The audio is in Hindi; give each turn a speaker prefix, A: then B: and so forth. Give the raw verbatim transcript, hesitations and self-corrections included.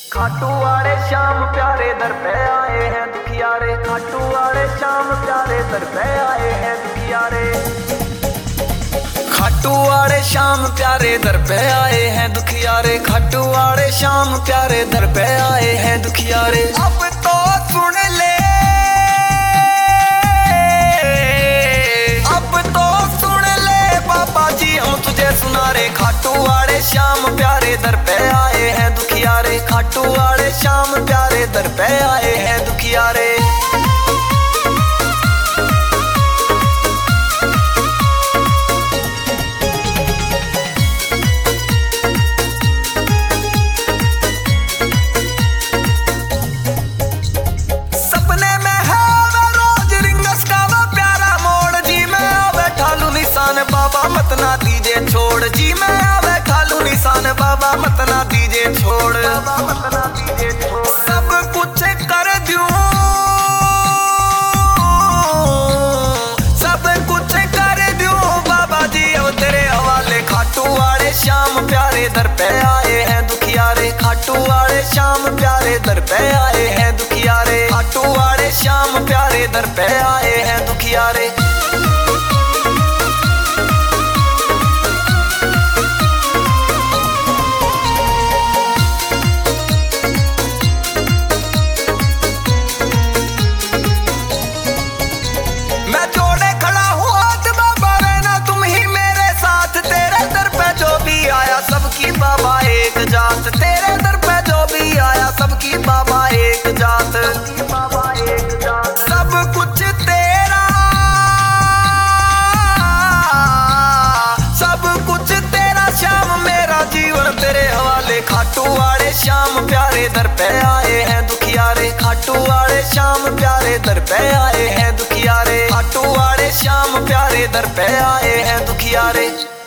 A: खाटू वाले श्याम प्यारे दर पे आए हैं दुखियारे। खाटू वाले श्याम प्यारे दर पे आए हैं दुखियारे। खाटू वाले श्याम प्यारे दर पे आए हैं दुखियारे। खाटू वाले श्याम प्यारे दर पे आए हैं दुखियारे। अब तो सुन ले, अब तो सुन ले बाबा जी हम तुझे सुना रे। खाटू वाले श्याम प्यारे दर पे आए हैं दुखियारे। खाटू वाले श्याम प्यारे दर पे आए हैं दुखियारे। सपने में है वो रोज रिंगस का वो प्यारा मोड़। जी मैं आवे ठालू निशान बाबा मत ना दीजिए छोड़। जी मैं आवे ठालू निशान बाबा मत ना दीजिए छोड़। बाबा मत ना दीजिए छोड़। सब कुछ कर दूं, सब कुछ कर दूं बाबा जी अब तेरे हवाले। खाटू वाले श्याम प्यारे दर पे आए हैं दुखियारे। खाटू वाले श्याम प्यारे दर पे आए हैं दुखियारे। खाटू वाले श्याम प्यारे दर पे आए हैं दुखियारे। मैं जोड़े खड़ा हूँ हाथ बाबा रहना तुम ही मेरे साथ। तेरे दर पे जो भी आया सबकी बाबा एक जात। तेरे दर पे जो भी आया सबकी बाबा एक जात। बाबा एक जात। सब कुछ तेरा, सब कुछ तेरा श्याम मेरा जीवन तेरे हवाले। खाटू वाले श्याम प्यारे दर पे आए हैं दुखियारे। खाटू वाले श्याम प्यारे दर पे आए हैं दुखियारे। खाटू वाले श्याम प्यारे दर पे आए हैं दुखियारे।